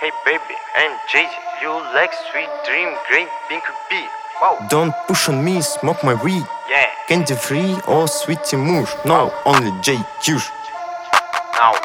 Hey baby, and Jay-Z, you like sweet dream, great pink bee. Wow. Don't push on me, smoke my weed. Yeah. Candy free or sweet Timur. No, only J Huge. Now.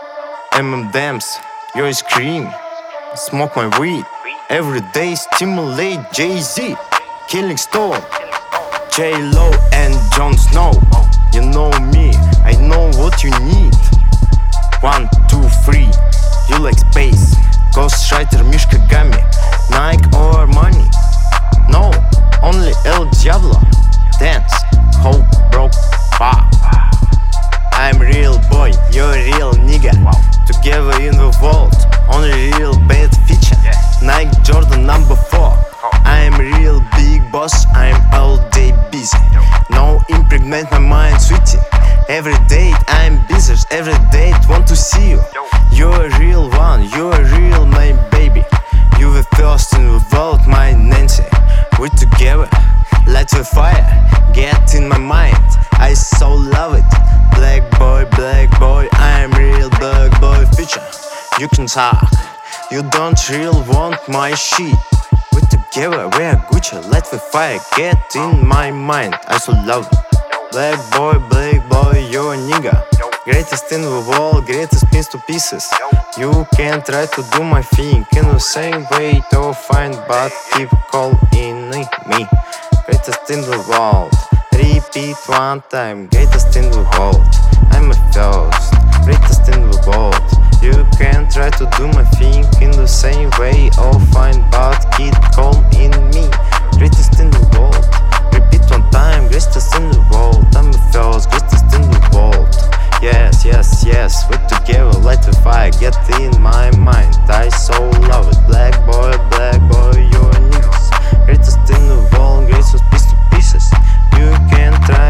M&M's, your ice cream. Smoke my weed. Every day stimulate Jay-Z. Killing Store. J-Lo and Jon Snow. You know me, I know what you need. 1, 2, 3. You like space. Ghostwriter, Mishka Gami. Nike or Armani. No, only El Diablo. Dance, hope, broke, pop. I'm real boy, you're real nigga. Together in the vault, only real bad feature. Nike Jordan number 4. I'm real big boss, I'm all day busy. No impregnate my mind, sweetie. Every day I'm busy, every day want to see you. You're a real one, you're a real my baby. You the first in the world, my Nancy. We together, light the fire, get in my mind. I so love it. Black boy, I'm real black boy feature. You can talk, you don't real want my shit. We together, we are Gucci, let the fire get in my mind. I so love it. Black boy, you're a nigga. Greatest in the world, greatest piece to pieces. You can try to do my thing in the same way to find, but keep calling me. Greatest in the world. Repeat one time, greatest in the world. I'm a first, greatest in the world. You can try to do my thing in the same way or find, but keep calling me. Greatest in the world. Repeat one time, greatest in the world. I'm a first, greatest in the world. Yes, we together light the fire, get in my mind. I so love it. Black boy, you're a niggas. Greatest in the world, greatest piece to pieces. You can try